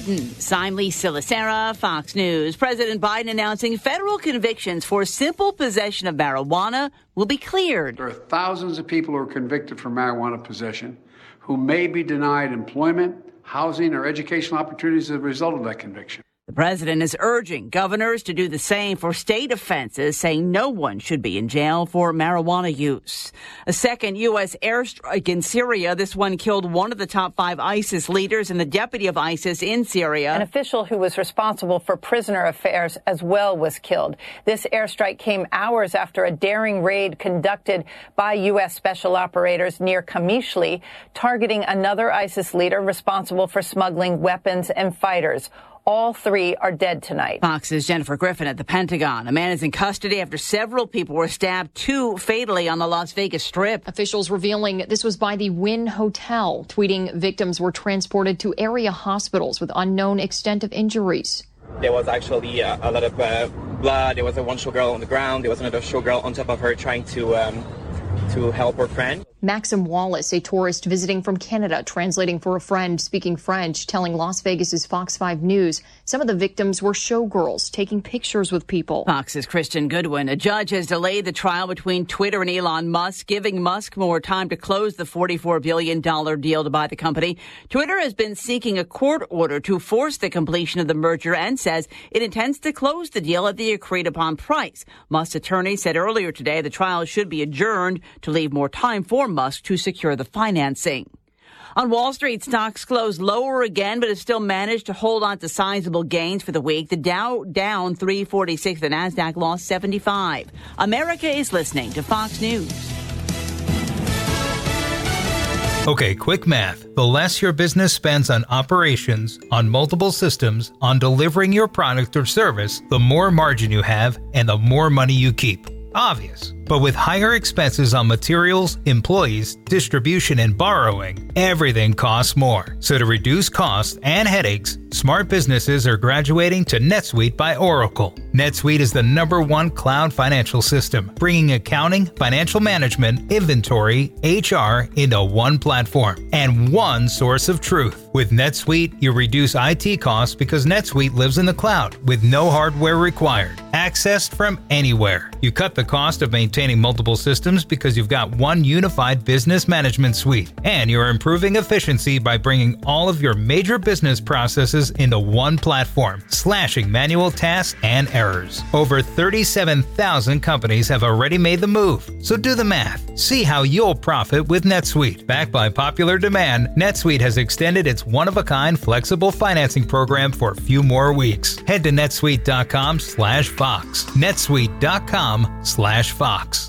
Gardens. I'm Lisa Lacera, Fox News. President Biden announcing federal convictions for simple possession of marijuana will be cleared. There are thousands of people who are convicted for marijuana possession who may be denied employment, housing, or educational opportunities as a result of that conviction. The president is urging governors to do the same for state offenses, saying no one should be in jail for marijuana use. A second U.S. airstrike in Syria. This one killed one of the top 5 ISIS leaders and the deputy of ISIS in Syria. An official who was responsible for prisoner affairs as well was killed. This airstrike came hours after a daring raid conducted by U.S. special operators near Qamishli, targeting another ISIS leader responsible for smuggling weapons and fighters. All 3 are dead tonight. Fox's Jennifer Griffin at the Pentagon. A man is in custody after several people were stabbed, 2 fatally on the Las Vegas Strip. Officials revealing this was by the Wynn Hotel, tweeting victims were transported to area hospitals with unknown extent of injuries. There was actually a lot of blood. There was one showgirl on the ground. There was another showgirl on top of her trying to help her friend. Maxim Wallace, a tourist visiting from Canada, translating for a friend speaking French, telling Las Vegas's Fox 5 News some of the victims were showgirls taking pictures with people. Fox's Christian Goodwin. A judge has delayed the trial between Twitter and Elon Musk, giving Musk more time to close the $44 billion deal to buy the company. Twitter has been seeking a court order to force the completion of the merger and says it intends to close the deal at the agreed upon price. Musk's attorney said earlier today the trial should be adjourned to leave more time for Musk to secure the financing. On Wall Street, stocks closed lower again, but have still managed to hold on to sizable gains for the week. The Dow down 346, the Nasdaq lost 75. America is listening to Fox News. Okay, quick math. The less your business spends on operations, on multiple systems, on delivering your product or service, the more margin you have and the more money you keep. Obvious. But with higher expenses on materials, employees, distribution, and borrowing, everything costs more. So to reduce costs and headaches, smart businesses are graduating to NetSuite by Oracle. NetSuite is the #1 cloud financial system, bringing accounting, financial management, inventory, HR into one platform and one source of truth. With NetSuite, you reduce IT costs because NetSuite lives in the cloud with no hardware required, accessed from anywhere. You cut the cost of maintaining multiple systems because you've got one unified business management suite, and you're improving efficiency by bringing all of your major business processes into one platform, slashing manual tasks and errors. Over 37,000 companies have already made the move, so do the math. See how you'll profit with NetSuite. Backed by popular demand, NetSuite has extended its one-of-a-kind flexible financing program for a few more weeks. Head to netsuite.com/Fox. netsuite.com/Fox.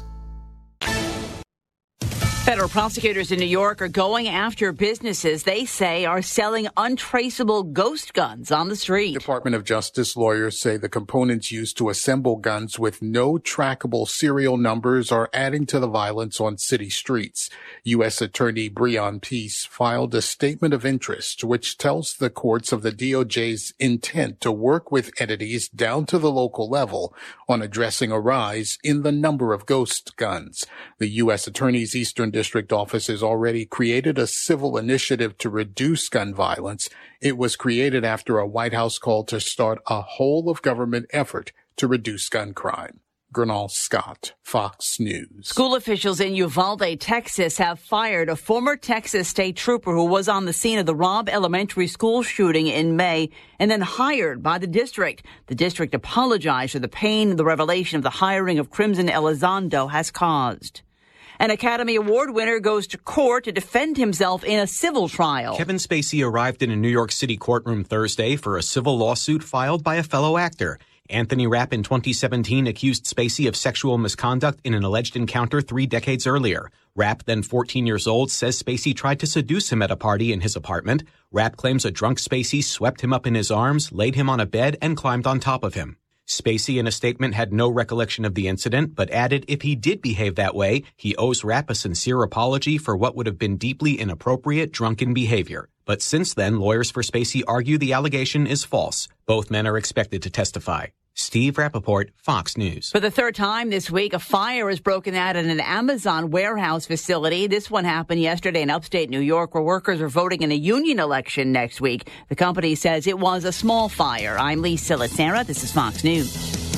Federal prosecutors in New York are going after businesses they say are selling untraceable ghost guns on the street. Department of Justice lawyers say the components used to assemble guns with no trackable serial numbers are adding to the violence on city streets. U.S. Attorney Breon Peace filed a statement of interest which tells the courts of the DOJ's intent to work with entities down to the local level on addressing a rise in the number of ghost guns. The U.S. Attorney's Eastern District Office has already created a civil initiative to reduce gun violence. It was created after a White House call to start a whole-of-government effort to reduce gun crime. Gernal Scott, Fox News. School officials in Uvalde, Texas, have fired a former Texas state trooper who was on the scene of the Robb Elementary School shooting in May and then hired by the district. The district apologized for the pain the revelation of the hiring of Crimson Elizondo has caused. An Academy Award winner goes to court to defend himself in a civil trial. Kevin Spacey arrived in a New York City courtroom Thursday for a civil lawsuit filed by a fellow actor. Anthony Rapp in 2017 accused Spacey of sexual misconduct in an alleged encounter 3 decades earlier. Rapp, then 14 years old, says Spacey tried to seduce him at a party in his apartment. Rapp claims a drunk Spacey swept him up in his arms, laid him on a bed, and climbed on top of him. Spacey in a statement had no recollection of the incident, but added if he did behave that way, he owes Rapp a sincere apology for what would have been deeply inappropriate drunken behavior. But since then, lawyers for Spacey argue the allegation is false. Both men are expected to testify. Steve Rappaport, Fox News. For the third time this week, a fire has broken out at an Amazon warehouse facility. This one happened yesterday in upstate New York, where workers are voting in a union election next week. The company says it was a small fire. I'm Lee Silasera. This is Fox News.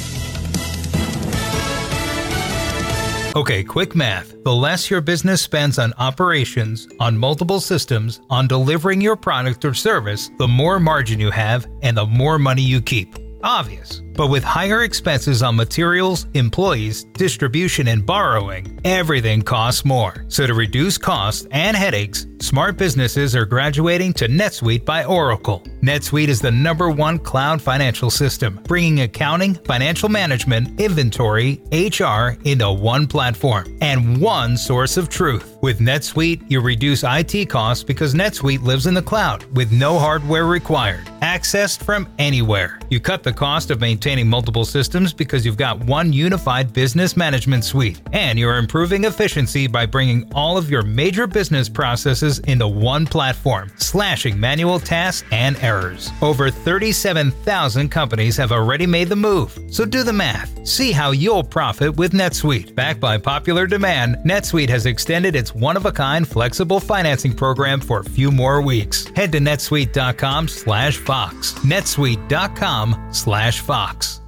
Okay, quick math. The less your business spends on operations, on multiple systems, on delivering your product or service, the more margin you have and the more money you keep. Obvious. But with higher expenses on materials, employees, distribution, and borrowing, everything costs more. So to reduce costs and headaches, smart businesses are graduating to NetSuite by Oracle. NetSuite is the #1 cloud financial system, bringing accounting, financial management, inventory, HR into one platform and one source of truth. With NetSuite, you reduce IT costs because NetSuite lives in the cloud with no hardware required, accessed from anywhere. You cut the cost of maintaining multiple systems because you've got one unified business management suite, and you're improving efficiency by bringing all of your major business processes into one platform, slashing manual tasks and errors. Over 37,000 companies have already made the move, so do the math. See how you'll profit with NetSuite. Backed by popular demand, NetSuite has extended its one-of-a-kind flexible financing program for a few more weeks. Head to netsuite.com/Fox. netsuite.com/Fox.